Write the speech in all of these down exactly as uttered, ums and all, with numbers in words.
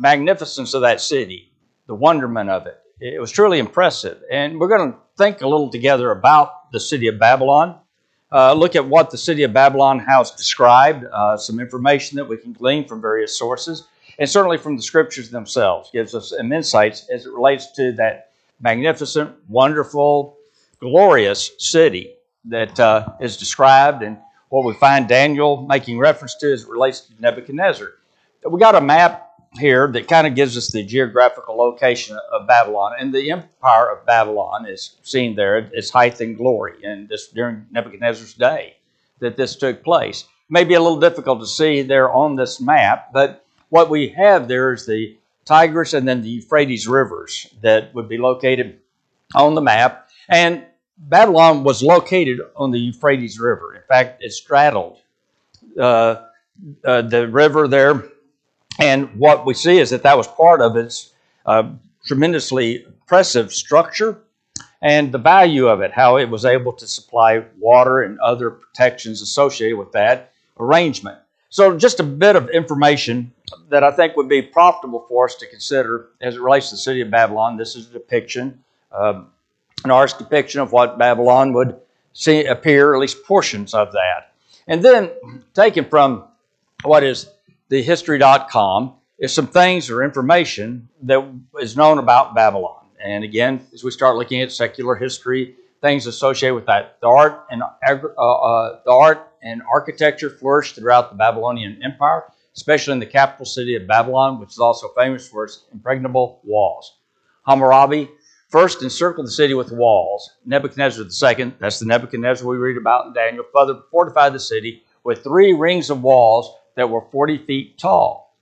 magnificence of that city, the wonderment of it. It was truly impressive. And we're going to think a little together about the city of Babylon. Uh, look at what the city of Babylon, how it's described, uh, some information that we can glean from various sources, and certainly from the scriptures themselves gives us some insights as it relates to that magnificent, wonderful, glorious city that uh, is described, and what we find Daniel making reference to as it relates to Nebuchadnezzar. We got a map here that kind of gives us the geographical location of Babylon, and the empire of Babylon is seen there, its height and glory, and this during Nebuchadnezzar's day that this took place. Maybe a little difficult to see there on this map, but what we have there is the Tigris and then the Euphrates rivers that would be located on the map, and Babylon was located on the Euphrates River. In fact, it straddled uh, uh, the river there. And what we see is that that was part of its uh, tremendously impressive structure and the value of it, how it was able to supply water and other protections associated with that arrangement. So just a bit of information that I think would be profitable for us to consider as it relates to the city of Babylon. This is a depiction, uh, an artist's depiction of what Babylon would see appear, at least portions of that. And then taken from what is the history dot com is some things or information that is known about Babylon. And again, as we start looking at secular history, things associated with that, the art and uh, uh, the art and architecture flourished throughout the Babylonian Empire, especially in the capital city of Babylon, which is also famous for its impregnable walls. Hammurabi first encircled the city with walls. Nebuchadnezzar the Second, that's the Nebuchadnezzar we read about in Daniel, further fortified the city with three rings of walls that were forty feet tall.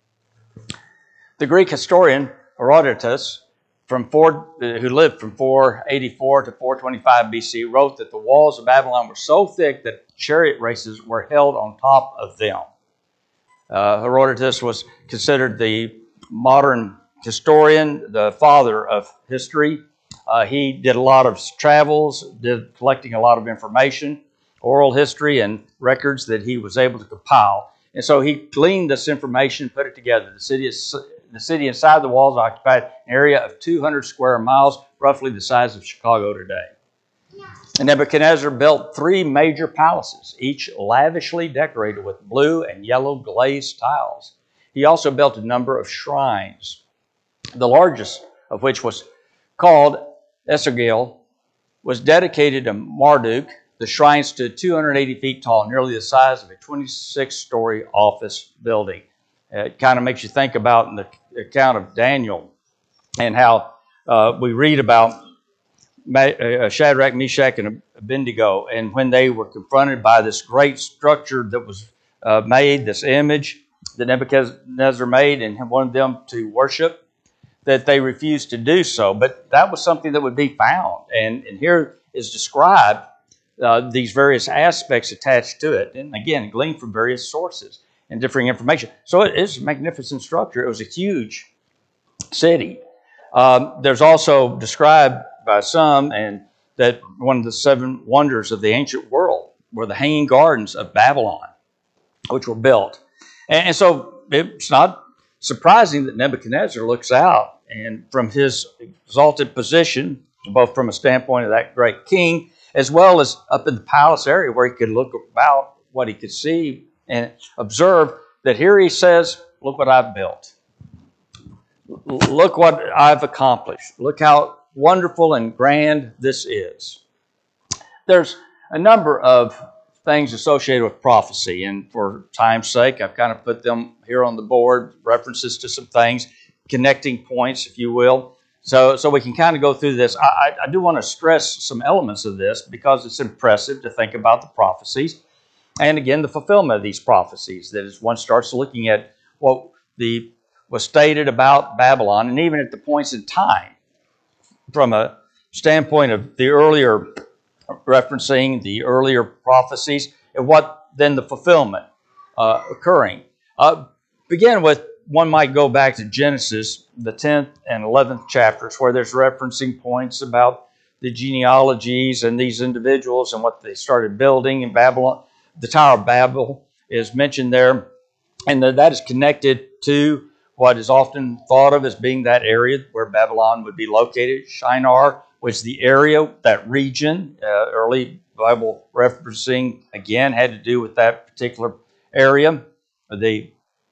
The Greek historian Herodotus, from four, who lived from four eighty-four to four twenty-five B C, wrote that the walls of Babylon were so thick that chariot races were held on top of them. Uh, Herodotus was considered the modern historian, the father of history. Uh, he did a lot of travels, did collecting a lot of information, oral history, and records that he was able to compile. And so he gleaned this information, put it together. The city, is, the city inside the walls occupied an area of two hundred square miles, roughly the size of Chicago today. And Nebuchadnezzar built three major palaces, each lavishly decorated with blue and yellow glazed tiles. He also built a number of shrines, the largest of which was called Esagil, was dedicated to Marduk. The shrine stood two hundred eighty feet tall, nearly the size of a twenty-six story office building. It kind of makes you think about in the account of Daniel and how uh, we read about Shadrach, Meshach, and Abednego, and when they were confronted by this great structure that was uh, made, this image that Nebuchadnezzar made and wanted them to worship, that they refused to do so. But that was something that would be found. And, and here is described uh, these various aspects attached to it. And again, gleaned from various sources and differing information. So it is a magnificent structure. It was a huge city. Um, there's also described by some and that one of the seven wonders of the ancient world were the Hanging Gardens of Babylon, which were built. And, and so it's not surprising that Nebuchadnezzar looks out and from his exalted position, both from a standpoint of that great king, as well as up in the palace area where he could look about what he could see and observe, that here he says, look what I've built. Look what I've accomplished. Look how wonderful and grand this is. There's a number of things associated with prophecy, and for time's sake, I've kind of put them here on the board, references to some things, connecting points, if you will, so, so we can kind of go through this. I, I do want to stress some elements of this because it's impressive to think about the prophecies, and again, the fulfillment of these prophecies, that as one starts looking at what the was stated about Babylon, and even at the points in time, from a standpoint of the earlier referencing the earlier prophecies, and what then the fulfillment uh, occurring. Uh, begin with, one might go back to Genesis, the tenth and eleventh chapters, where there's referencing points about the genealogies and these individuals and what they started building in Babylon. The Tower of Babel is mentioned there, and that is connected to what is often thought of as being that area where Babylon would be located. Shinar was the area, that region. Uh, early Bible referencing, again, had to do with that particular area. The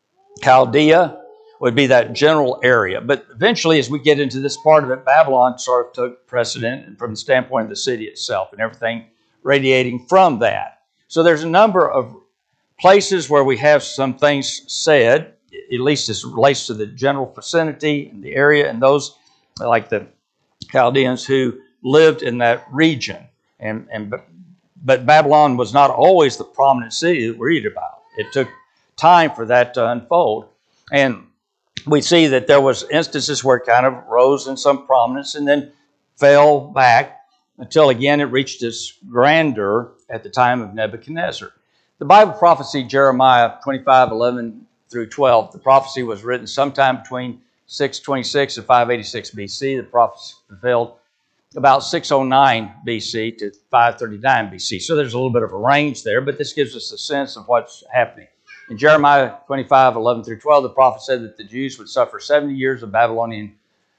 Chaldea would be that general area. But eventually, as we get into this part of it, Babylon sort of took precedent from the standpoint of the city itself and everything radiating from that. So there's a number of places where we have some things said, at least as it relates to the general vicinity and the area, and those like the Chaldeans who lived in that region. And, and but Babylon was not always the prominent city that we read about. It took time for that to unfold. And we see that there was instances where it kind of rose in some prominence and then fell back until again it reached its grandeur at the time of Nebuchadnezzar. The Bible prophecy, Jeremiah twenty-five, eleven through twelve, the prophecy was written sometime between six twenty-six and five eighty-six B C. The prophecy fulfilled about six oh nine B C to five thirty-nine B C. So there's a little bit of a range there, but this gives us a sense of what's happening. In Jeremiah twenty-five, eleven through twelve, the prophet said that the Jews would suffer seventy years of Babylonian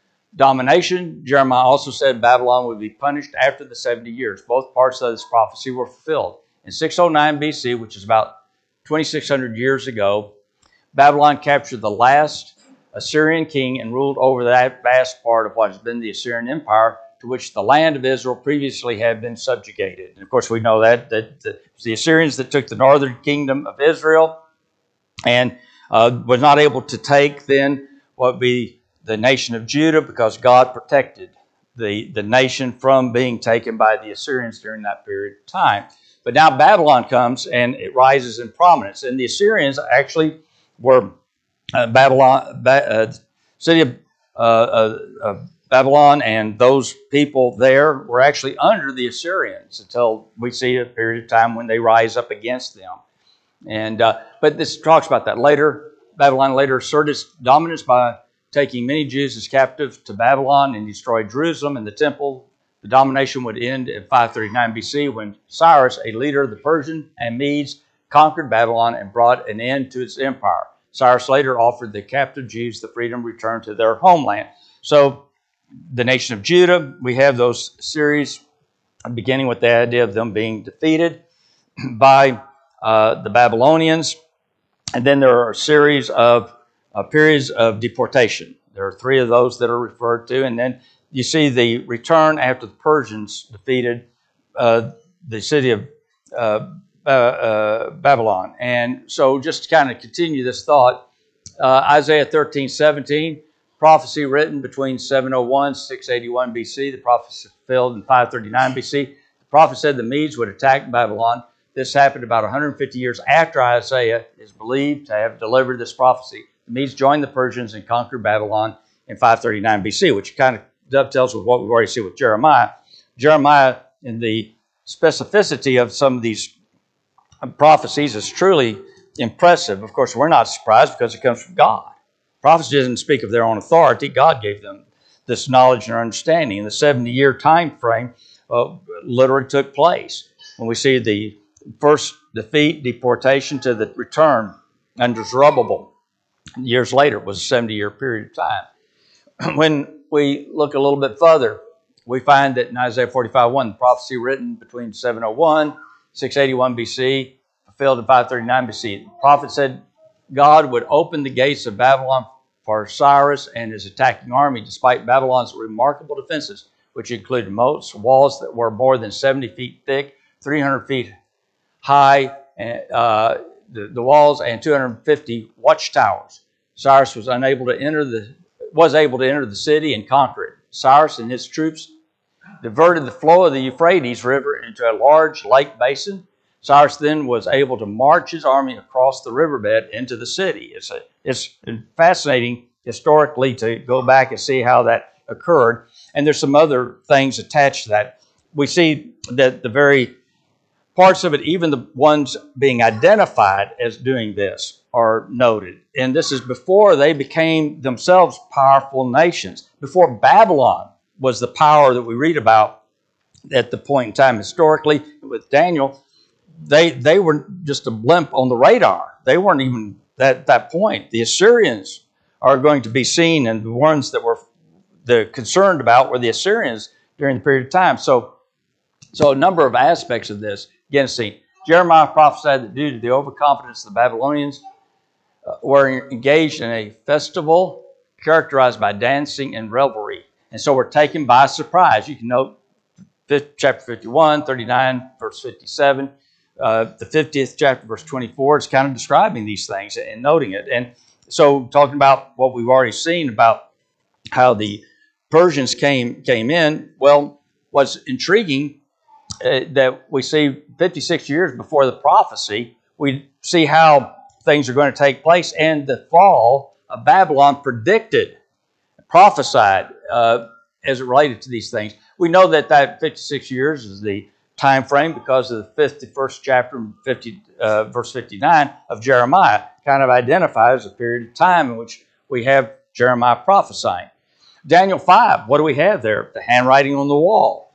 domination. Jeremiah also said Babylon would be punished after the seventy years. Both parts of this prophecy were fulfilled. In six oh nine B C, which is about twenty-six hundred years ago, Babylon captured the last Assyrian king and ruled over that vast part of what has been the Assyrian Empire, to which the land of Israel previously had been subjugated. And of course, we know that, that, that it was the Assyrians that took the northern kingdom of Israel and uh, was not able to take then what would be the nation of Judah, because God protected the, the nation from being taken by the Assyrians during that period of time. But now Babylon comes and it rises in prominence. And the Assyrians actually were uh, Babylon, ba- uh, city of uh, uh, uh, Babylon, and those people there were actually under the Assyrians until we see a period of time when they rise up against them. And uh, but this talks about that later. Babylon later asserted its dominance by taking many Jews as captives to Babylon and destroyed Jerusalem and the temple. The domination would end in five thirty-nine B C when Cyrus, a leader of the Persian and Medes, conquered Babylon and brought an end to its empire. Cyrus later offered the captive Jews the freedom to return to their homeland. So the nation of Judah, we have those series beginning with the idea of them being defeated by uh, the Babylonians. And then there are a series of uh, periods of deportation. There are three of those that are referred to. And then you see the return after the Persians defeated uh, the city of uh, uh, uh, Babylon. And so just to kind of continue this thought, uh, Isaiah thirteen, seventeen, prophecy written between seven oh one and six eighty-one B C. The prophecy fulfilled in five thirty-nine B C. The prophet said the Medes would attack Babylon. This happened about one hundred fifty years after Isaiah is believed to have delivered this prophecy. The Medes joined the Persians and conquered Babylon in five thirty-nine B C, which kind of dovetails with what we've already seen with Jeremiah. Jeremiah, in the specificity of some of these prophecies, is truly impressive. Of course, we're not surprised because it comes from God. Prophecy doesn't speak of their own authority. God gave them this knowledge and understanding. And the seventy-year time frame uh, literally took place when we see the first defeat, deportation, to the return under Zerubbabel. Years later, it was a seventy-year period of time. When we look a little bit further, we find that in Isaiah forty-five one, the prophecy written between seven oh one and six eighty-one B C, fulfilled in five thirty-nine B C. The prophet said God would open the gates of Babylon for Cyrus and his attacking army, despite Babylon's remarkable defenses, which included moats, walls that were more than seventy feet thick, three hundred feet high, uh, the, the walls, and two hundred fifty watchtowers. Cyrus was unable to enter the was able to enter the city and conquer it. Cyrus and his troops diverted the flow of the Euphrates River into a large lake basin. Cyrus then was able to march his army across the riverbed into the city. It's, a, it's fascinating historically to go back and see how that occurred. And there's some other things attached to that. We see that the very parts of it, even the ones being identified as doing this, are noted. And this is before they became themselves powerful nations. Before Babylon was the power that we read about at the point in time historically with Daniel, they they were just a blimp on the radar. They weren't even at that point. The Assyrians are going to be seen, and the ones that were the concerned about were the Assyrians during the period of time. So, so a number of aspects of this. Again, see, Jeremiah prophesied that due to the overconfidence of the Babylonians, uh, were engaged in a festival characterized by dancing and revelry. And so we're taken by surprise. You can note chapter fifty-one, thirty-nine, verse fifty-seven. Uh, the fiftieth chapter, verse twenty-four, it's kind of describing these things and noting it. And so talking about what we've already seen about how the Persians came came in, well, what's intriguing uh, that we see fifty-six years before the prophecy, we see how things are going to take place, and the fall of Babylon predicted, prophesied uh, as it related to these things. We know that that fifty-six years is the time frame because of the fifty-first chapter, fifty, uh, verse fifty-nine of Jeremiah, kind of identifies a period of time in which we have Jeremiah prophesying. Daniel five, what do we have there? The handwriting on the wall,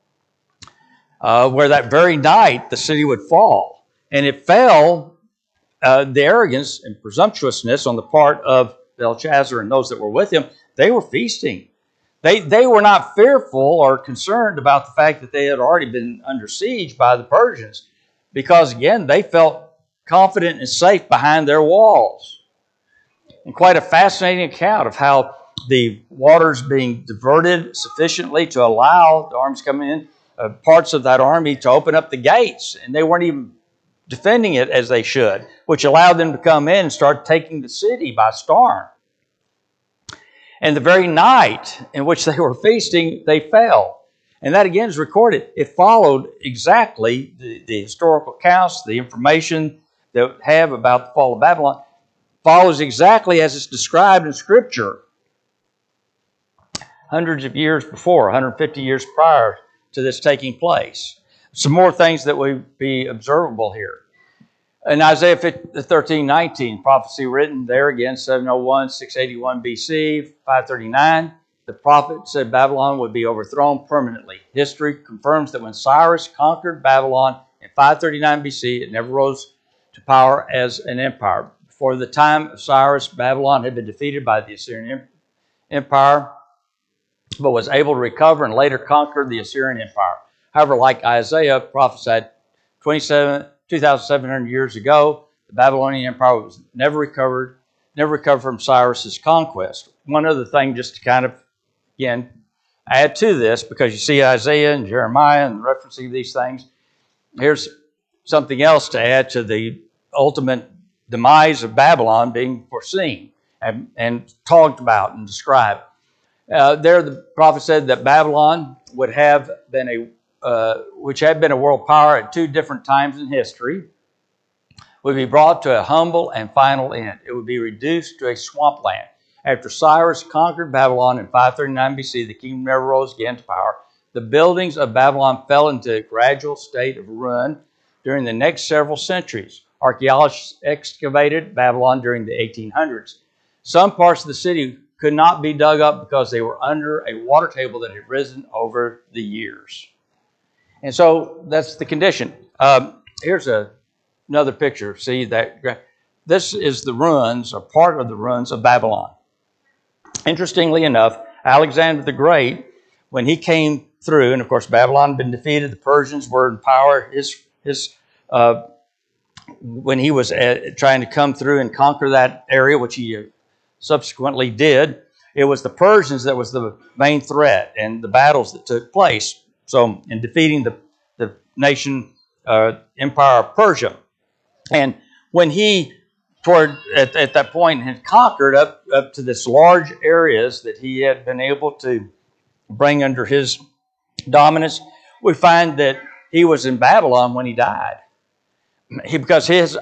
uh, where that very night the city would fall. And it fell, uh, the arrogance and presumptuousness on the part of Belshazzar and those that were with him. They were feasting. They, they were not fearful or concerned about the fact that they had already been under siege by the Persians, because, again, they felt confident and safe behind their walls. And quite a fascinating account of how the waters being diverted sufficiently to allow the armies coming in, uh, parts of that army to open up the gates, and they weren't even defending it as they should, which allowed them to come in and start taking the city by storm. And the very night in which they were feasting, they fell. And that again is recorded. It followed exactly the, the historical accounts, the information that we have about the fall of Babylon, follows exactly as it's described in Scripture. Hundreds of years before, one hundred fifty years prior to this taking place. Some more things that would be observable here. In Isaiah thirteen nineteen, prophecy written there again, seven oh one, six eighty-one B C, five thirty-nine, the prophet said Babylon would be overthrown permanently. History confirms that when Cyrus conquered Babylon in five thirty-nine B C, it never rose to power as an empire. Before the time of Cyrus, Babylon had been defeated by the Assyrian Empire, but was able to recover and later conquer the Assyrian Empire. However, like Isaiah prophesied twenty-seven two thousand seven hundred years ago, the Babylonian Empire was never recovered, never recovered from Cyrus's conquest. One other thing, just to kind of, again, add to this, because you see Isaiah and Jeremiah and referencing these things. Here's something else to add to the ultimate demise of Babylon being foreseen and, and talked about and described. Uh, there, the prophet said that Babylon would have been a Uh, which had been a world power at two different times in history, would be brought to a humble and final end. It would be reduced to a swampland. After Cyrus conquered Babylon in five thirty-nine B C, the kingdom never rose again to power. The buildings of Babylon fell into a gradual state of ruin during the next several centuries. Archaeologists excavated Babylon during the eighteen hundreds. Some parts of the city could not be dug up because they were under a water table that had risen over the years. And so that's the condition. Um, here's a, another picture. See that? This is the ruins, or part of the ruins of Babylon. Interestingly enough, Alexander the Great, when he came through, and of course Babylon had been defeated, the Persians were in power. His, his, uh, when he was uh, trying to come through and conquer that area, which he subsequently did, it was the Persians that was the main threat, and the battles that took place. So, in defeating the, the nation, uh, empire of Persia. And when he, toward at, at that point, had conquered up, up to this large areas that he had been able to bring under his dominance, we find that he was in Babylon when he died. He, because his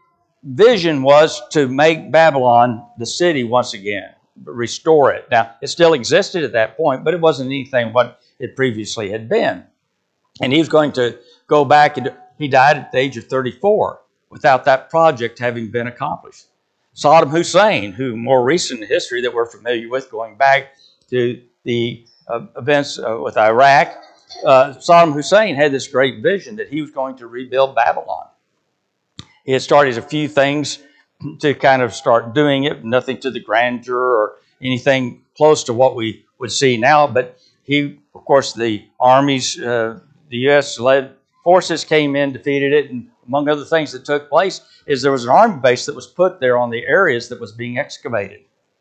vision was to make Babylon the city once again, restore it. Now, it still existed at that point, but it wasn't anything what it previously had been. And he was going to go back, and he died at the age of thirty-four without that project having been accomplished. Saddam Hussein, who more recent in history that we're familiar with, going back to the uh, events uh, with Iraq, uh, Saddam Hussein had this great vision that he was going to rebuild Babylon. He had started a few things to kind of start doing it. Nothing to the grandeur or anything close to what we would see now. But he, of course, the armies, uh, the U S led forces came in, defeated it, and among other things that took place is there was an army base that was put there on the areas that was being excavated.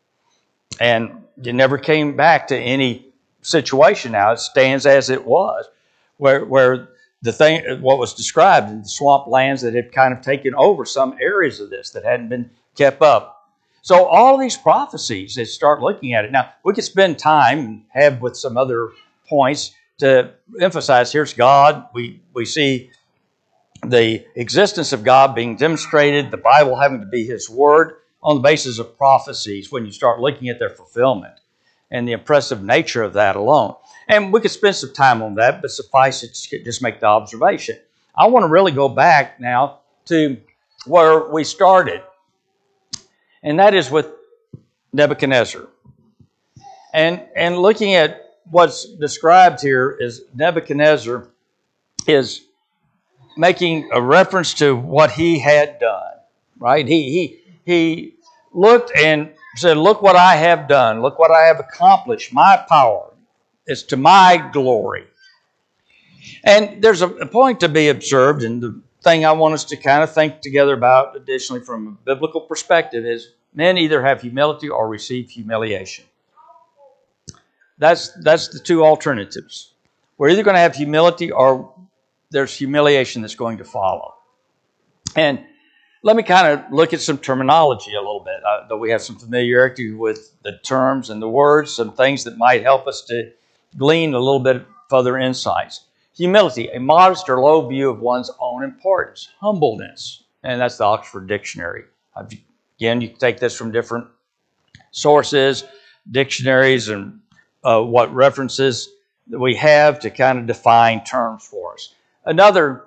And it never came back to any situation now. It stands as it was, where where the thing, what was described in the swamp lands that had kind of taken over some areas of this that hadn't been kept up. So all these prophecies, they start looking at it. Now, we could spend time and have with some other points to emphasize here's God. We, we see the existence of God being demonstrated, the Bible having to be His Word on the basis of prophecies when you start looking at their fulfillment and the impressive nature of that alone. And we could spend some time on that, but suffice it to just make the observation. I want to really go back now to where we started, and that is with Nebuchadnezzar. And, and looking at what's described here is Nebuchadnezzar is making a reference to what he had done, right? He, he, he looked and said, look what I have done. Look what I have accomplished. My power is to my glory. And there's a, a point to be observed, and the thing I want us to kind of think together about additionally from a biblical perspective is men either have humility or receive humiliation. That's, that's the two alternatives. We're either going to have humility or there's humiliation that's going to follow. And let me kind of look at some terminology a little bit, uh, though we have some familiarity with the terms and the words, some things that might help us to glean a little bit further insights. Humility, a modest or low view of one's own importance. Humbleness, and that's the Oxford Dictionary. Again, you can take this from different sources, dictionaries, and uh, what references that we have to kind of define terms for us. Another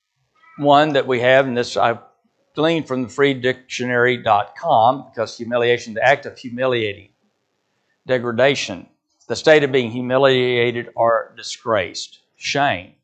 one that we have, and this I've gleaned from the free dictionary dot com, because humiliation, the act of humiliating, degradation, the state of being humiliated or disgraced, shame.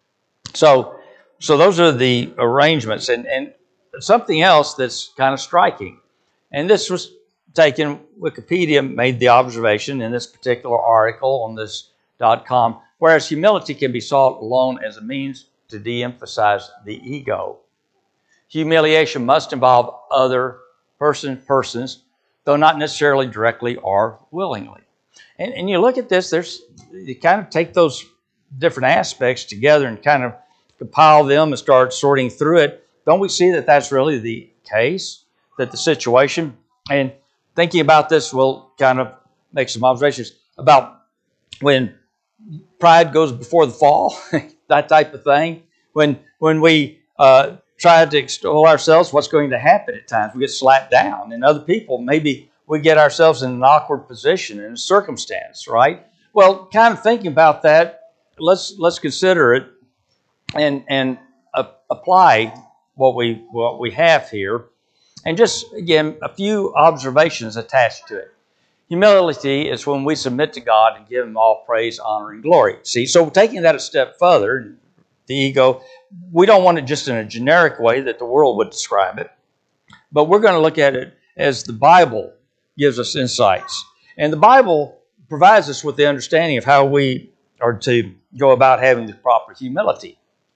So, so those are the arrangements. And, and something else that's kind of striking, and this was taken, Wikipedia made the observation in this particular article on this .com, whereas humility can be sought alone as a means to de-emphasize the ego. Humiliation must involve other person, persons, though not necessarily directly or willingly. And, and you look at this, there's you kind of take those different aspects together and kind of compile them and start sorting through it. Don't we see that that's really the case, that the situation, and thinking about this, we'll kind of make some observations about when pride goes before the fall, that type of thing. When when we uh, try to extol ourselves, what's going to happen at times? We get slapped down. And other people, maybe we get ourselves in an awkward position, in a circumstance, right? Well, kind of thinking about that, let's let's consider it and and uh, apply what we what we have here. And just, again, a few observations attached to it. Humility is when we submit to God and give Him all praise, honor, and glory. See, so taking that a step further, the ego, we don't want it just in a generic way that the world would describe it, but we're going to look at it as the Bible gives us insights. And the Bible provides us with the understanding of how we are to go about having the proper humility.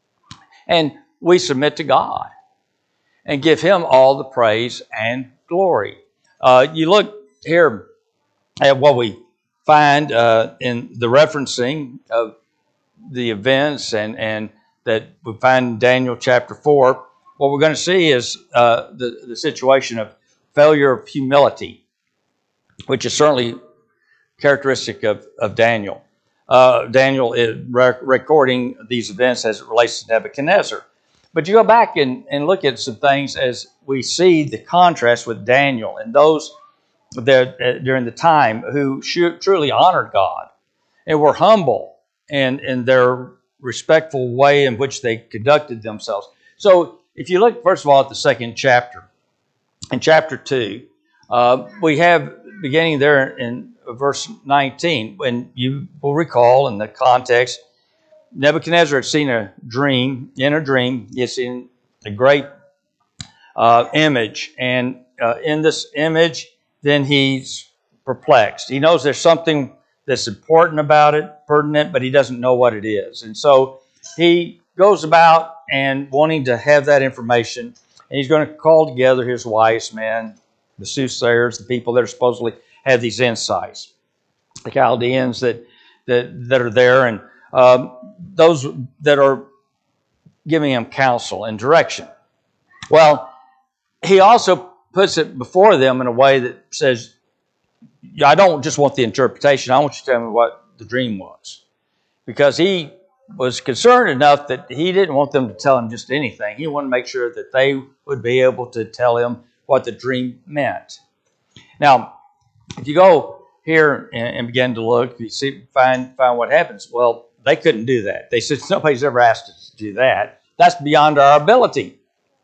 And we submit to God and give Him all the praise and glory. Uh, you look here at what we find uh, in the referencing of the events and, and that we find in Daniel chapter four. What we're going to see is uh, the, the situation of failure of humility, which is certainly characteristic of, of Daniel. Uh, Daniel is rec- recording these events as it relates to Nebuchadnezzar. But you go back and, and look at some things as we see the contrast with Daniel and those that uh, during the time who sh- truly honored God and were humble in, in their respectful way in which they conducted themselves. So if you look, first of all, at the second chapter, in chapter two, uh, we have beginning there in verse nineteen, when you will recall in the context, Nebuchadnezzar had seen a dream. In a dream, he had seen a great uh, image, and uh, in this image, then he's perplexed. He knows there's something that's important about it, pertinent, but he doesn't know what it is. And so he goes about and wanting to have that information, and he's going to call together his wise men, the soothsayers, the people that are supposedly have these insights, the Chaldeans that that, that are there, and um, those that are giving him counsel and direction. Well, he also puts it before them in a way that says, I don't just want the interpretation, I want you to tell me what the dream was. Because he was concerned enough that he didn't want them to tell him just anything. He wanted to make sure that they would be able to tell him what the dream meant. Now, if you go here and, and begin to look, you see, find, find what happens. Well, they couldn't do that. They said, nobody's ever asked us to do that. That's beyond our ability.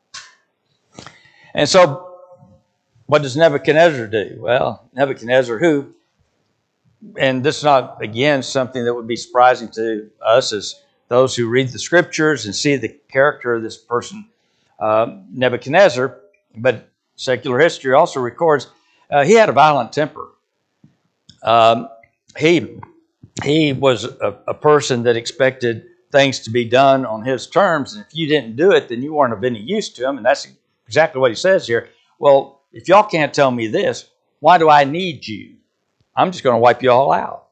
And so, what does Nebuchadnezzar do? Well, Nebuchadnezzar, who, and this is not, again, something that would be surprising to us as those who read the scriptures and see the character of this person, uh, Nebuchadnezzar, but secular history also records uh, he had a violent temper. Um, he, he was a, a person that expected things to be done on his terms, and if you didn't do it, then you weren't of any use to him, and that's exactly what he says here. Well, if y'all can't tell me this, why do I need you? I'm just going to wipe you all out.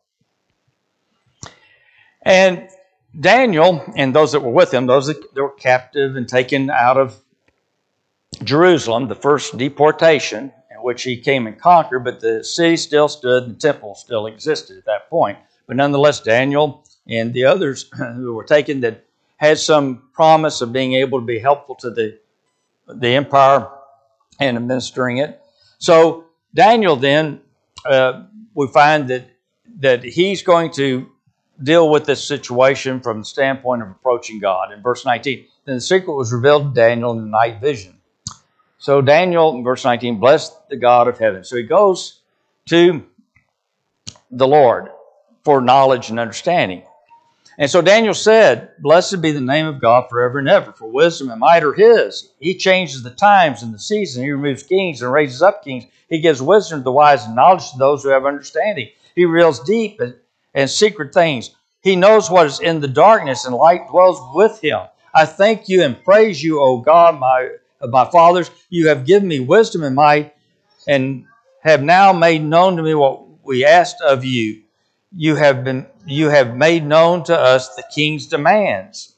And Daniel and those that were with him, those that were captive and taken out of Jerusalem, the first deportation in which he came and conquered, but the city still stood and the temple still existed at that point. But nonetheless, Daniel and the others who were taken that had some promise of being able to be helpful to the, the empire and administering it. So Daniel then, uh, we find that that he's going to deal with this situation from the standpoint of approaching God. In verse nineteen, then the secret was revealed to Daniel in the night vision. So Daniel, in verse nineteen, blessed the God of heaven. So he goes to the Lord for knowledge and understanding. And so Daniel said, blessed be the name of God forever and ever, for wisdom and might are his. He changes the times and the season. He removes kings and raises up kings. He gives wisdom to the wise and knowledge to those who have understanding. He reveals deep and, and secret things. He knows what is in the darkness, and light dwells with him. I thank you and praise you, O God, my, my fathers. You have given me wisdom and might, and have now made known to me what we asked of you. You have been, you have made known to us the king's demands.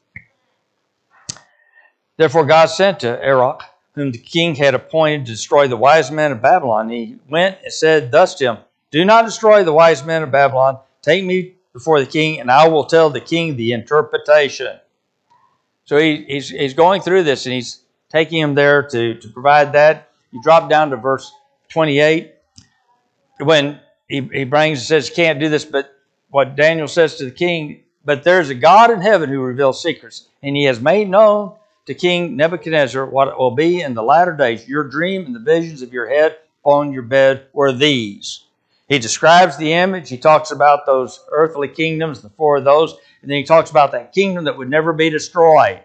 Therefore God sent to Arioch, whom the king had appointed to destroy the wise men of Babylon. He went and said thus to him, do not destroy the wise men of Babylon. Take me before the king, and I will tell the king the interpretation. So he, he's, he's going through this, and he's taking him there to, to provide that. You drop down to verse twenty-eight. When he, he brings and says, can't do this, but what Daniel says to the king, but there's a God in heaven who reveals secrets, and he has made known to King Nebuchadnezzar what it will be in the latter days. Your dream and the visions of your head upon your bed were these. He describes the image. He talks about those earthly kingdoms, the four of those, and then he talks about that kingdom that would never be destroyed.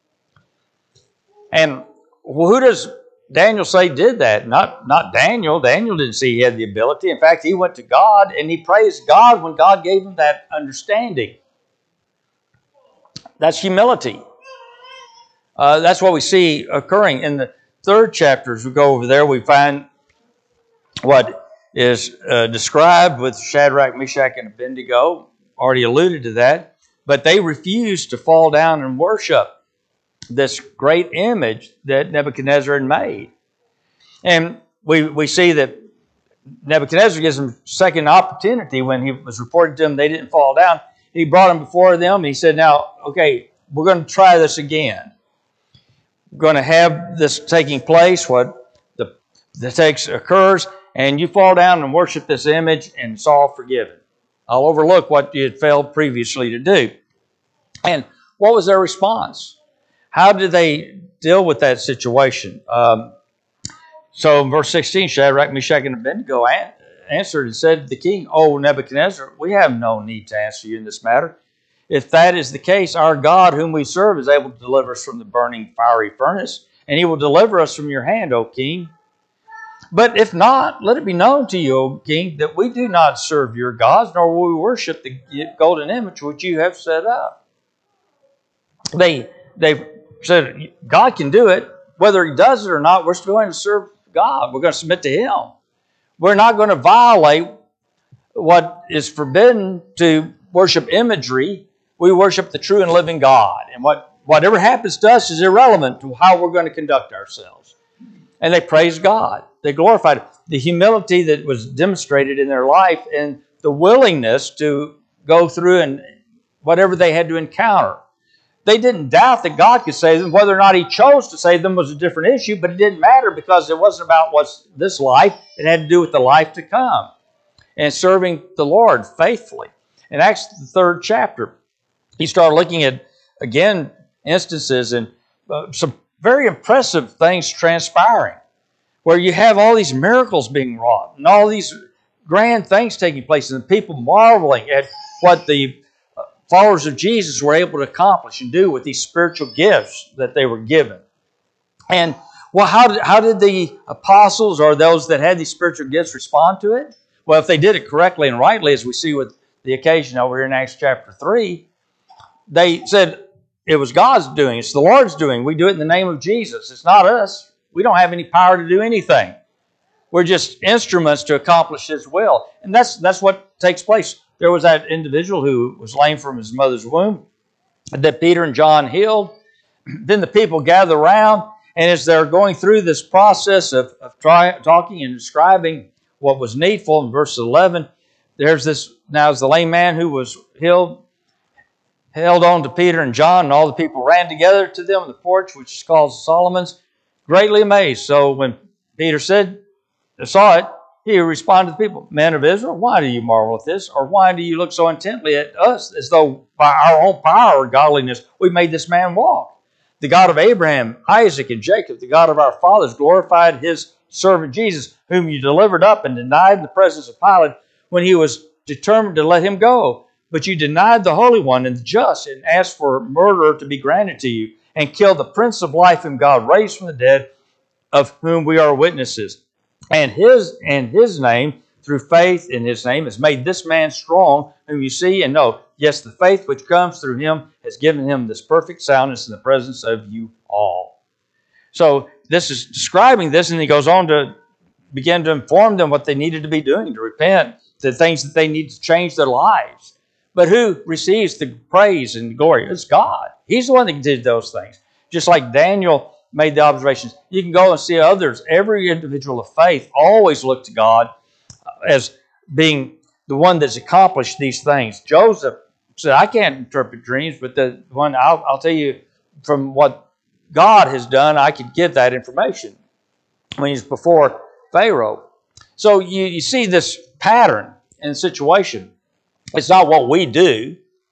And who does Daniel say did that? Not, not Daniel. Daniel didn't see he had the ability. In fact, he went to God and he praised God when God gave him that understanding. That's humility. Uh, that's what we see occurring. In the third chapter, as we go over there, we find what is uh, described with Shadrach, Meshach, and Abednego. Already alluded to that. But they refused to fall down and worship this great image that Nebuchadnezzar had made. And we, we see that Nebuchadnezzar gives them a second opportunity when he was reported to them they didn't fall down. He brought them before them and he said, now, okay, we're going to try this again. We're going to have this taking place, what the, the text occurs, and you fall down and worship this image and it's all forgiven. I'll overlook what you had failed previously to do. And what was their response? How did they deal with that situation? Um, so in verse sixteen, Shadrach, Meshach, and Abednego answered and said to the king, O Nebuchadnezzar, we have no need to answer you in this matter. If that is the case, our God whom we serve is able to deliver us from the burning fiery furnace, and he will deliver us from your hand, O king. But if not, let it be known to you, O king, that we do not serve your gods, nor will we worship the golden image which you have set up. They they said, God can do it. Whether he does it or not, we're still going to serve God. We're going to submit to him. We're not going to violate what is forbidden to worship imagery. We worship the true and living God. And what, whatever happens to us is irrelevant to how we're going to conduct ourselves. And they praised God. They glorified the humility that was demonstrated in their life and the willingness to go through and whatever they had to encounter. They didn't doubt that God could save them. Whether or not he chose to save them was a different issue, but it didn't matter because it wasn't about what's this life. It had to do with the life to come and serving the Lord faithfully. In Acts, the third chapter, he started looking at, again, instances and uh, some very impressive things transpiring where you have all these miracles being wrought and all these grand things taking place and people marveling at what the followers of Jesus were able to accomplish and do with these spiritual gifts that they were given. And well, how did, how did the apostles or those that had these spiritual gifts respond to it? Well, if they did it correctly and rightly, as we see with the occasion over here in Acts chapter three, they said it was God's doing. It's the Lord's doing. We do it in the name of Jesus. It's not us. We don't have any power to do anything. We're just instruments to accomplish his will. And that's that's what takes place. There was that individual who was lame from his mother's womb that Peter and John healed. Then the people gather around, and as they're going through this process of, of try, talking and describing what was needful in verse eleven, there's this, now as the lame man who was healed, held on to Peter and John, and all the people ran together to them on the porch, which is called Solomon's, greatly amazed. So when Peter said, saw it, he responded to the people, men of Israel, why do you marvel at this? Or why do you look so intently at us as though by our own power or godliness we made this man walk? The God of Abraham, Isaac, and Jacob, the God of our fathers, glorified his servant Jesus, whom you delivered up and denied in the presence of Pilate when he was determined to let him go. But you denied the Holy One and the just and asked for murder to be granted to you and killed the Prince of Life whom God raised from the dead, of whom we are witnesses. And his and his name, through faith in his name, has made this man strong, whom you see and know. Yes, the faith which comes through him has given him this perfect soundness in the presence of you all. So this is describing this, and he goes on to begin to inform them what they needed to be doing, to repent, the things that they need to change their lives. But who receives the praise and glory? It's God. He's the one that did those things. Just like Daniel made the observations. You can go and see others. Every individual of faith always looked to God as being the one that's accomplished these things. Joseph said, I can't interpret dreams, but the one I'll, I'll tell you from what God has done, I could give that information when he's before Pharaoh. So you, you see this pattern and situation. It's not what we do.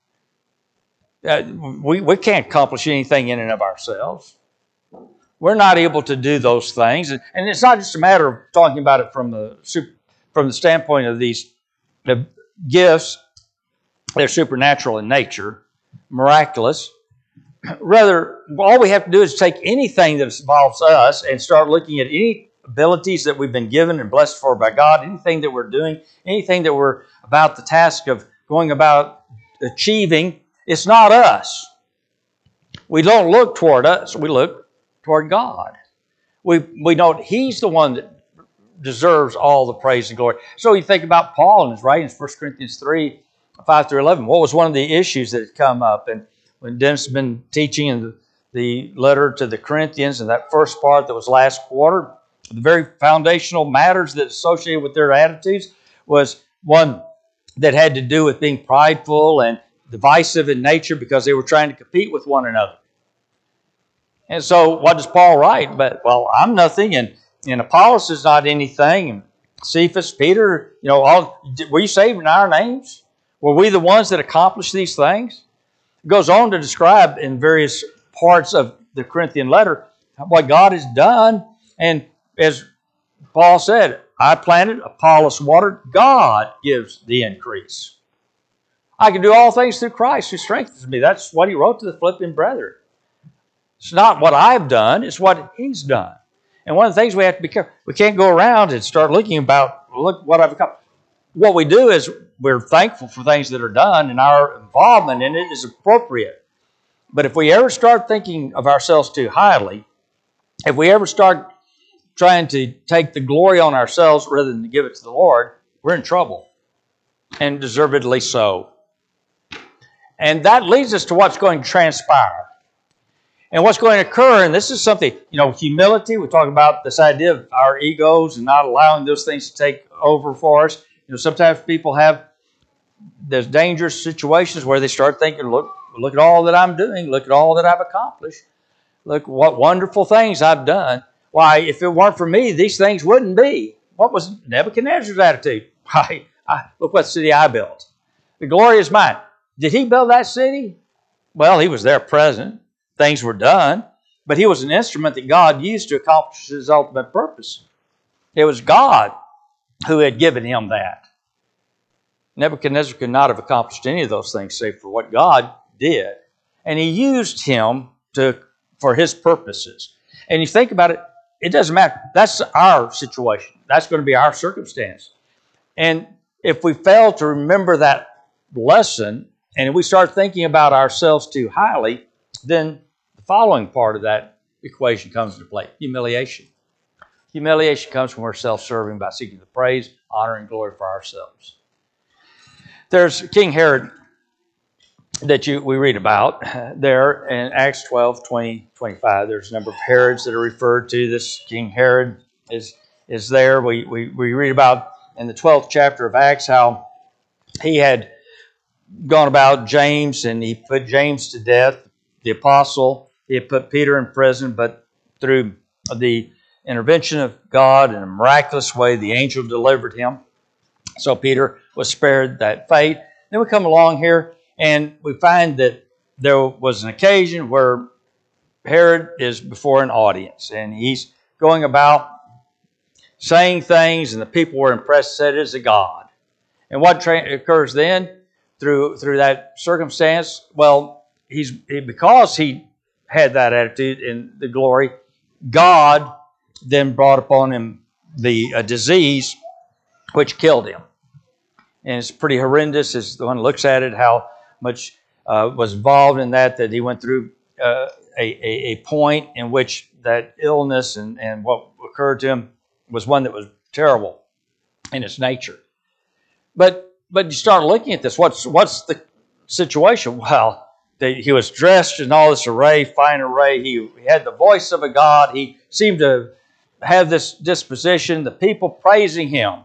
Uh, we, we can't accomplish anything in and of ourselves. We're not able to do those things. And, and it's not just a matter of talking about it from the, from the standpoint of these the gifts. They're supernatural in nature, miraculous. Rather, all we have to do is take anything that involves us and start looking at any abilities that we've been given and blessed for by God, anything that we're doing, anything that we're about the task of going about achieving. It's not us. We don't look toward us. We look toward God. We we know he's the one that deserves all the praise and glory. So you think about Paul and his writings, First Corinthians three, five through eleven. What was one of the issues that had come up? And when Dennis has been teaching in the, the letter to the Corinthians, and that first part that was last quarter, the very foundational matters that associated with their attitudes was one that had to do with being prideful and divisive in nature because they were trying to compete with one another. And so what does Paul write? But, well, I'm nothing, and, and Apollos is not anything, and Cephas, Peter, you know, all were you saved in our names? Were we the ones that accomplished these things? It goes on to describe in various parts of the Corinthian letter what God has done. And as Paul said, I planted, Apollos watered, God gives the increase. I can do all things through Christ who strengthens me. That's what he wrote to the Philippian brethren. It's not what I've done, it's what he's done. And one of the things we have to be careful, we can't go around and start looking about, look what I've accomplished. What we do is we're thankful for things that are done, and our involvement in it is appropriate. But if we ever start thinking of ourselves too highly, if we ever start trying to take the glory on ourselves rather than to give it to the Lord, we're in trouble, and deservedly so. And that leads us to what's going to transpire. And what's going to occur, and this is something, you know, humility, we talk about this idea of our egos and not allowing those things to take over for us. You know, sometimes people have those dangerous situations where they start thinking, look, look at all that I'm doing, look at all that I've accomplished, look what wonderful things I've done. Why, if it weren't for me, these things wouldn't be. What was Nebuchadnezzar's attitude? Why, I, look what city I built. The glory is mine. Did he build that city? Well, he was there present. Things were done. But he was an instrument that God used to accomplish his ultimate purpose. It was God who had given him that. Nebuchadnezzar could not have accomplished any of those things save for what God did. And he used him to for his purposes. And you think about it, it doesn't matter. That's our situation. That's going to be our circumstance. And if we fail to remember that lesson, and if we start thinking about ourselves too highly, then the following part of that equation comes into play: humiliation. Humiliation comes from we're self-serving by seeking the praise, honor, and glory for ourselves. There's King Herod that you we read about there in Acts twelve, twenty, twenty-five. There's a number of Herods that are referred to. This King Herod is, is there. We, we, we read about in the twelfth chapter of Acts how he had gone about James, and he put James to death, the apostle. He had put Peter in prison, but through the intervention of God in a miraculous way, the angel delivered him. So Peter was spared that fate. Then we come along here, and we find that there was an occasion where Herod is before an audience, and he's going about saying things, and the people were impressed, said it is a god. And what tra- occurs then through through that circumstance? Well, he's he, because he had that attitude in the glory, God then brought upon him the uh, disease which killed him. And it's pretty horrendous as the one looks at it, how much uh, was involved in that, that he went through uh, a, a, a point in which that illness and, and what occurred to him was one that was terrible in its nature. But but you start looking at this, what's what's the situation? Well, they, he was dressed in all this array, fine array. He, he had the voice of a god. He seemed to have this disposition, the people praising him.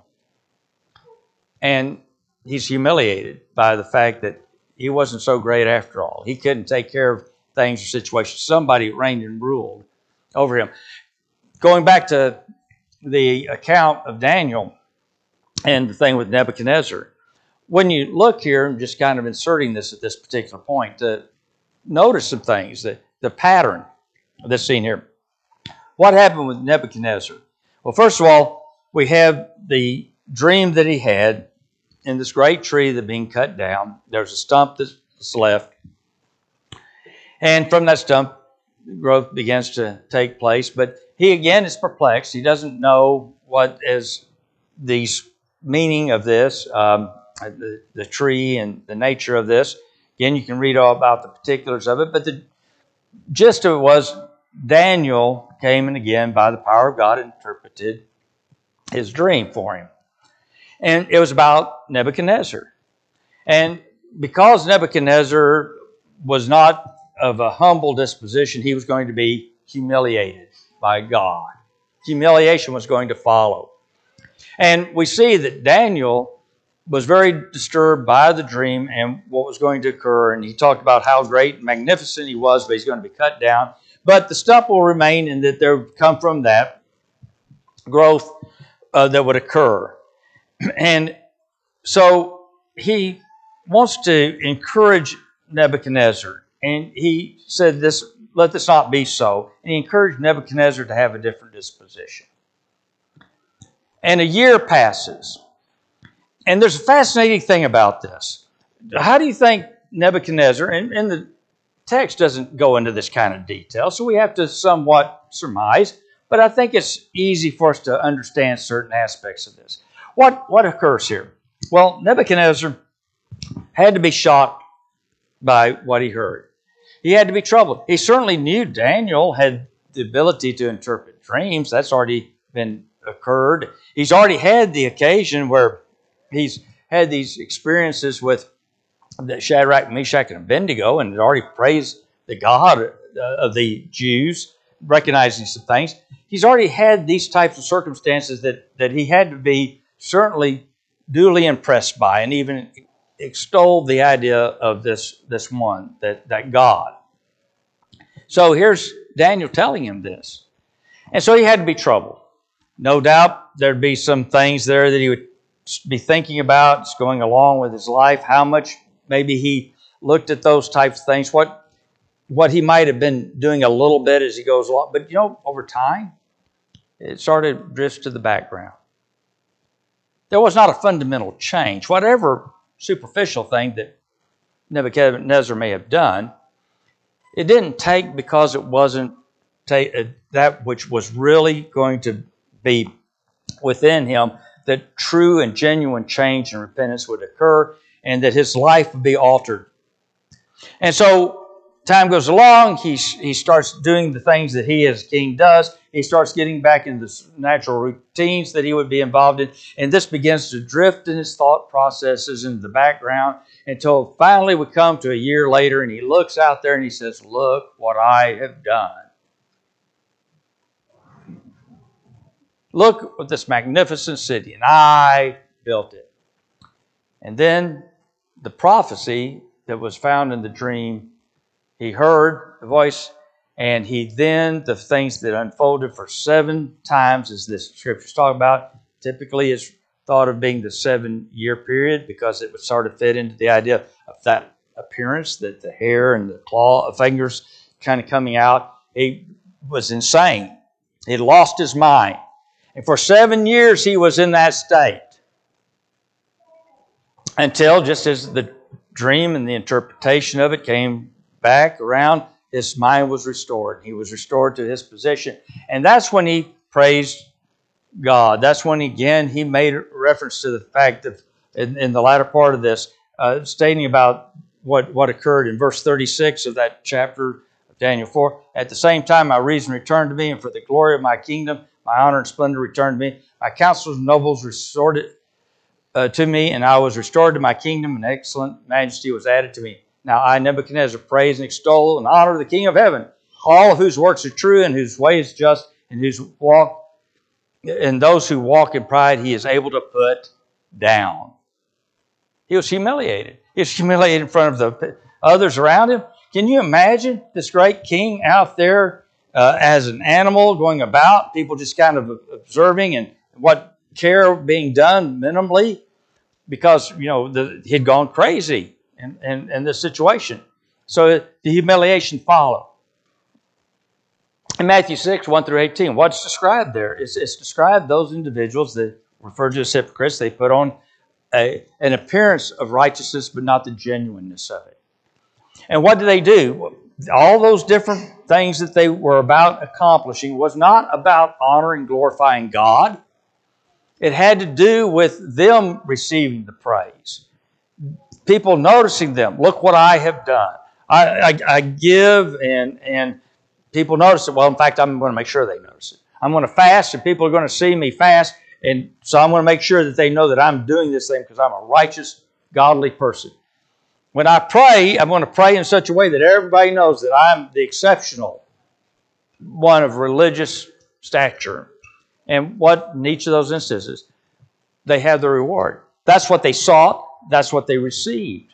And he's humiliated by the fact that he wasn't so great after all. He couldn't take care of things or situations. Somebody reigned and ruled over him. Going back to the account of Daniel and the thing with Nebuchadnezzar, when you look here, I'm just kind of inserting this at this particular point, to notice some things, that the pattern that's seen here. What happened with Nebuchadnezzar? Well, first of all, we have the dream that he had in this great tree that being cut down. There's a stump that's left. And from that stump, growth begins to take place. But he again is perplexed. He doesn't know what is the meaning of this, um, the, the tree and the nature of this. Again, you can read all about the particulars of it. But the gist of it was Daniel came and again, by the power of God, interpreted his dream for him. And it was about Nebuchadnezzar. And because Nebuchadnezzar was not of a humble disposition, he was going to be humiliated by God. Humiliation was going to follow. And we see that Daniel was very disturbed by the dream and what was going to occur. And he talked about how great and magnificent he was, but he's going to be cut down. But the stump will remain, and that there would come from that growth uh, that would occur. And so he wants to encourage Nebuchadnezzar. And he said this, let this not be so. And he encouraged Nebuchadnezzar to have a different disposition. And a year passes. And there's a fascinating thing about this. How do you think Nebuchadnezzar, and, and the text doesn't go into this kind of detail, so we have to somewhat surmise, but I think it's easy for us to understand certain aspects of this. What, what occurs here? Well, Nebuchadnezzar had to be shocked by what he heard. He had to be troubled. He certainly knew Daniel had the ability to interpret dreams. That's already been occurred. He's already had the occasion where he's had these experiences with the Shadrach, Meshach, and Abednego, and had already praised the God of the Jews, recognizing some things. He's already had these types of circumstances that, that he had to be certainly duly impressed by, and even extolled the idea of this, this one, that, that God. So here's Daniel telling him this. And so he had to be troubled. No doubt there'd be some things there that he would be thinking about, going along with his life, how much maybe he looked at those types of things, what, what he might have been doing a little bit as he goes along. But, you know, over time, it started to drift to the background. There was not a fundamental change. Whatever superficial thing that Nebuchadnezzar may have done, it didn't take because it wasn't take, uh, that which was really going to be within him, that true and genuine change and repentance would occur, and that his life would be altered. And so time goes along, he, he starts doing the things that he as king does. He starts getting back into the natural routines that he would be involved in, and this begins to drift in his thought processes into the background until finally we come to a year later, and he looks out there and he says, "Look what I have done. Look at this magnificent city, and I built it." And then the prophecy that was found in the dream, he heard the voice, and he then, the things that unfolded for seven times, as this scripture's talking about, typically is thought of being the seven-year period because it would sort of fit into the idea of that appearance, that the hair and the claw fingers kind of coming out. He was insane. He had lost his mind. And for seven years he was in that state. Until, just as the dream and the interpretation of it came back around, his mind was restored. He was restored to his position. And that's when he praised God. That's when, again, he made reference to the fact that in, in the latter part of this, uh, stating about what, what occurred in verse thirty-six of that chapter of Daniel four. "At the same time, my reason returned to me, and for the glory of my kingdom, my honor and splendor returned to me. My counselors and nobles restored it uh, to me, and I was restored to my kingdom, and excellent majesty was added to me. Now I, Nebuchadnezzar, praise and extol and honor the King of heaven, all of whose works are true, and whose ways just, and whose walk, and those who walk in pride he is able to put down." He was humiliated. He was humiliated in front of the others around him. Can you imagine this great king out there uh, as an animal going about, people just kind of observing, and what care being done minimally because, you know, the, he'd gone crazy in, in, in this situation. So the humiliation followed. In Matthew six, one through eighteen, what's described there? It's, it's described those individuals that referred to as hypocrites. They put on a, an appearance of righteousness, but not the genuineness of it. And what do they do? All those different things that they were about accomplishing was not about honoring and glorifying God. It had to do with them receiving the praise. People noticing them. Look what I have done. I, I, I give and, and people notice it. Well, in fact, I'm going to make sure they notice it. I'm going to fast and people are going to see me fast. And so I'm going to make sure that they know that I'm doing this thing because I'm a righteous, godly person. When I pray, I'm going to pray in such a way that everybody knows that I'm the exceptional one of religious stature. And what in each of those instances, they have the reward. That's what they sought. That's what they received.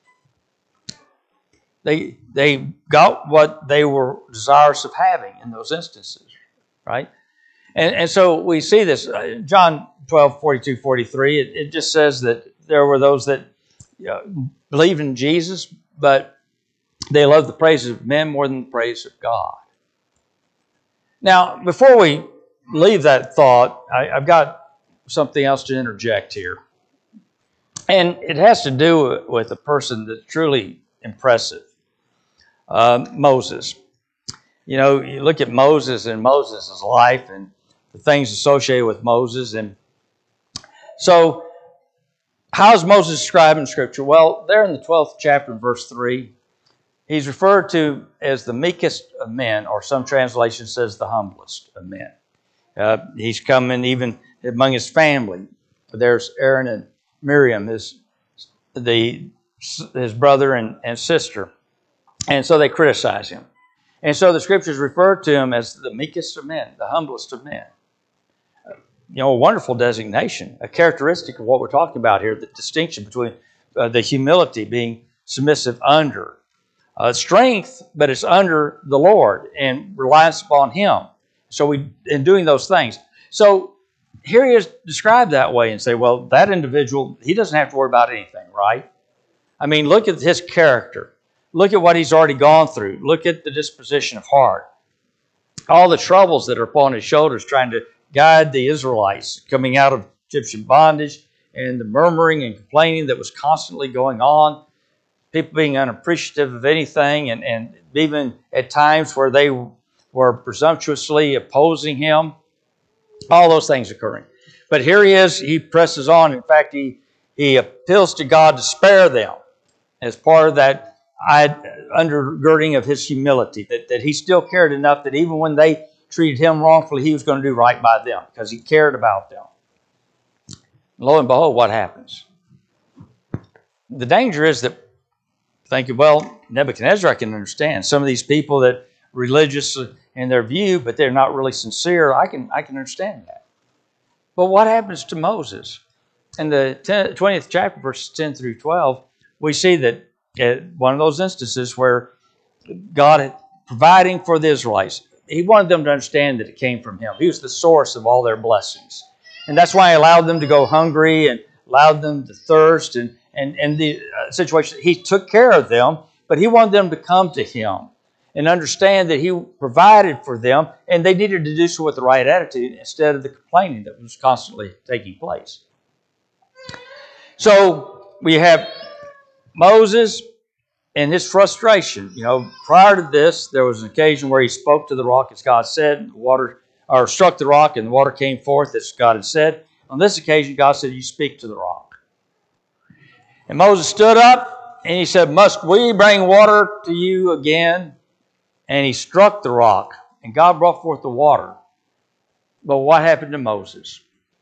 They, they got what they were desirous of having in those instances, right? And, and so we see this. John twelve, forty-two, forty-three, it, it just says that there were those that you know, believed in Jesus, but they loved the praises of men more than the praise of God. Now, before we leave that thought, I, I've got something else to interject here. And it has to do with a person that's truly impressive, uh, Moses. You know, you look at Moses and Moses' life and the things associated with Moses. And so, how is Moses described in Scripture? Well, there in the twelfth chapter, verse three, he's referred to as the meekest of men, or some translation says the humblest of men. Uh, he's coming even among his family. There's Aaron and Miriam, his the his brother and, and sister. And so they criticize him. And so the Scriptures refer to him as the meekest of men, the humblest of men. You know, a wonderful designation, a characteristic of what we're talking about here, the distinction between uh, the humility being submissive under. Uh, strength, but it's under the Lord and reliance upon Him. So we, in doing those things. So here he is described that way and say, well, that individual, he doesn't have to worry about anything, right? I mean, look at his character. Look at what he's already gone through. Look at the disposition of heart. All the troubles that are upon his shoulders trying to guide the Israelites coming out of Egyptian bondage, and the murmuring and complaining that was constantly going on. People being unappreciative of anything, and, and even at times where they were presumptuously opposing him. All those things occurring. But here he is, he presses on. In fact, he, he appeals to God to spare them as part of that undergirding of his humility, that, that he still cared enough that even when they treated him wrongfully, he was going to do right by them because he cared about them. Lo and behold, what happens? The danger is that, thinking, well, Nebuchadnezzar, I can understand. Some of these people that religious in their view, but they're not really sincere, I can I can understand that. But what happens to Moses? In the twentieth chapter, verses ten through twelve, we see that at one of those instances where God had providing for the Israelites, He wanted them to understand that it came from Him. He was the source of all their blessings. And that's why He allowed them to go hungry and allowed them to thirst and, and, and the situation. He took care of them, but He wanted them to come to Him and understand that He provided for them, and they needed to do so with the right attitude instead of the complaining that was constantly taking place. So we have Moses and his frustration. You know, prior to this, there was an occasion where he spoke to the rock as God said, and the water, or struck the rock, and the water came forth as God had said. On this occasion, God said, "You speak to the rock." And Moses stood up and he said, "Must we bring water to you again?" And he struck the rock, and God brought forth the water. But what happened to Moses?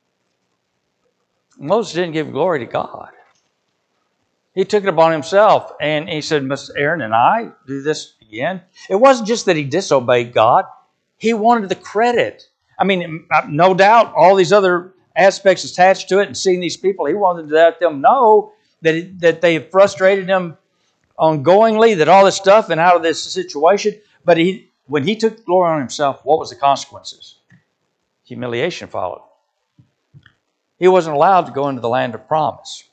Moses didn't give glory to God. He took it upon himself, and he said, "Must Aaron and I do this again?" It wasn't just that he disobeyed God. He wanted the credit. I mean, no doubt, all these other aspects attached to it, and seeing these people, he wanted to let them know that, it, that they had frustrated him ongoingly, that all this stuff and out of this situation. But he, when he took glory on himself, what was the consequences? Humiliation followed. He wasn't allowed to go into the land of promise.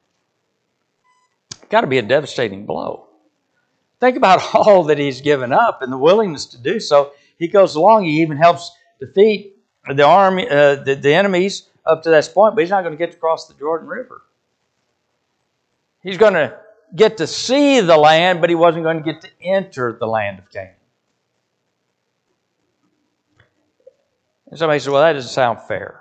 Got to be a devastating blow. Think about all that he's given up and the willingness to do so. He goes along. He even helps defeat the army, uh, the, the enemies up to that point, but he's not going to get to cross the Jordan River. He's going to get to see the land, but he wasn't going to get to enter the land of Canaan. And somebody said, "Well, that doesn't sound fair."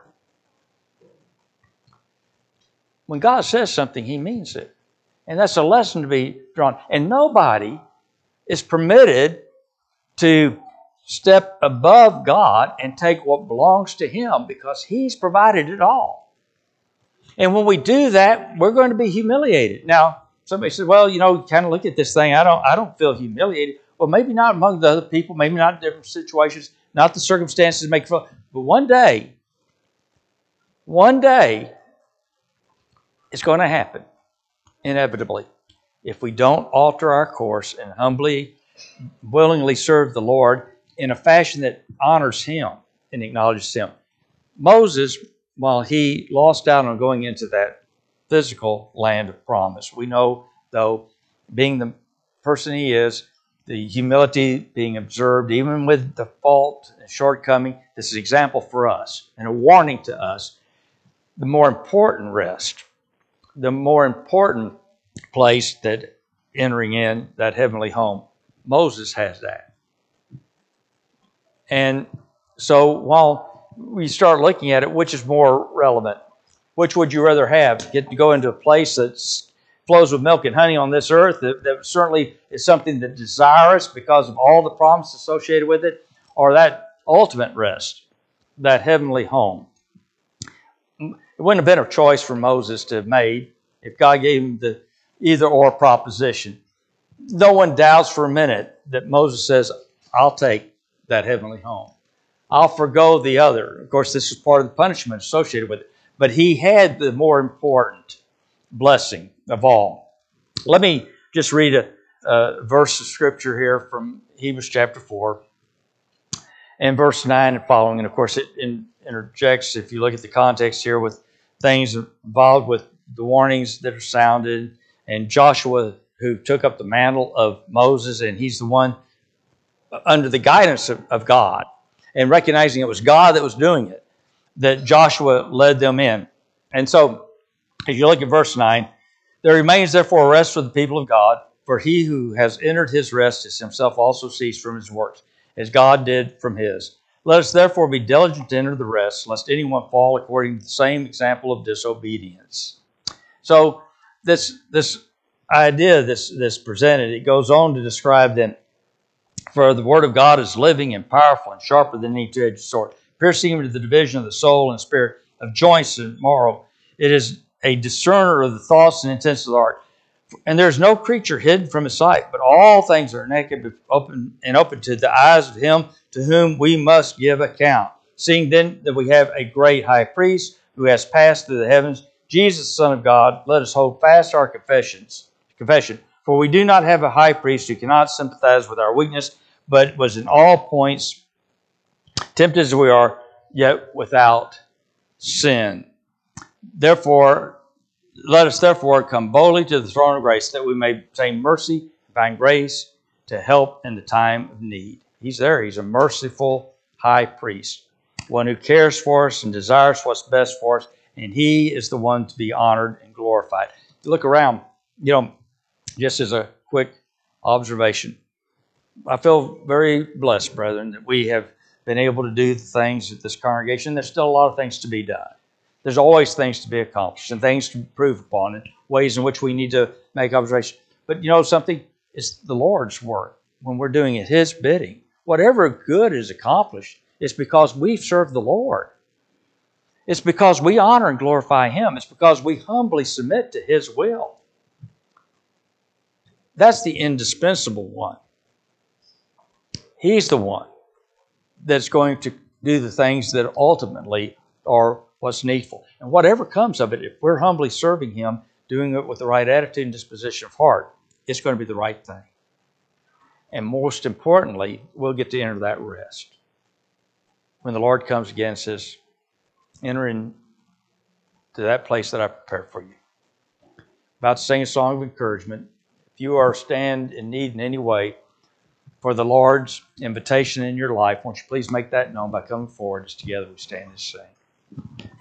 When God says something, He means it. And that's a lesson to be drawn. And nobody is permitted to step above God and take what belongs to Him because He's provided it all. And when we do that, we're going to be humiliated. Now, somebody says, "Well, you know, kind of look at this thing. I don't, I don't feel humiliated." Well, maybe not among the other people, maybe not in different situations, not the circumstances make you feel. But one day, one day, it's going to happen. Inevitably, if we don't alter our course and humbly, willingly serve the Lord in a fashion that honors Him and acknowledges Him. Moses, while he lost out on going into that physical land of promise, we know, though, being the person he is, the humility being observed, even with the fault and shortcoming, this is an example for us and a warning to us. The more important rest, the more important place that entering in that heavenly home, Moses has that. And so while we start looking at it, which is more relevant? Which would you rather have? Get to go into a place that flows with milk and honey on this earth, that, that certainly is something that desirous because of all the promises associated with it, or that ultimate rest, that heavenly home? It wouldn't have been a choice for Moses to have made if God gave him the either or proposition. No one doubts for a minute that Moses says, I'll take that heavenly home. I'll forgo the other. Of course, this is part of the punishment associated with it. But he had the more important blessing of all. Let me just read a, a verse of Scripture here from Hebrews chapter four and verse nine and following. And of course, it in, interjects, if you look at the context here, with things involved with the warnings that are sounded, and Joshua, who took up the mantle of Moses, and he's the one under the guidance of, of God, and recognizing it was God that was doing it, that Joshua led them in. And so, if you look at verse nine, there remains therefore a rest for the people of God, for he who has entered his rest has himself also ceased from his works, as God did from his. Let us therefore be diligent to enter the rest, lest anyone fall according to the same example of disobedience. So this this idea this this presented, it goes on to describe then, for the word of God is living and powerful and sharper than any two-edged sword, piercing even to the division of the soul and spirit, of joints and marrow. It is a discerner of the thoughts and intents of the heart. And there is no creature hidden from his sight, but all things are naked open and open to the eyes of him to whom we must give account. Seeing then that we have a great high priest who has passed through the heavens, Jesus, the Son of God, let us hold fast our confessions. Confession. For we do not have a high priest who cannot sympathize with our weakness, but was in all points tempted as we are, yet without sin. Therefore, let us therefore come boldly to the throne of grace, that we may obtain mercy and find grace to help in the time of need. He's there. He's a merciful high priest, one who cares for us and desires what's best for us, and he is the one to be honored and glorified. You look around, you know, just as a quick observation, I feel very blessed, brethren, that we have been able to do the things at this congregation. There's still a lot of things to be done. There's always things to be accomplished and things to improve upon, and ways in which we need to make observation. But you know something? It's the Lord's work when we're doing it, his bidding. Whatever good is accomplished, it's because we've served the Lord. It's because we honor and glorify him. It's because we humbly submit to his will. That's the indispensable one. He's the one that's going to do the things that ultimately are what's needful. And whatever comes of it, if we're humbly serving him, doing it with the right attitude and disposition of heart, it's going to be the right thing. And most importantly, we'll get to enter that rest. When the Lord comes again and says, enter into that place that I prepared for you. About to sing a song of encouragement. If you are stand in need in any way for the Lord's invitation in your life, won't you please make that known by coming forward as together we stand and sing.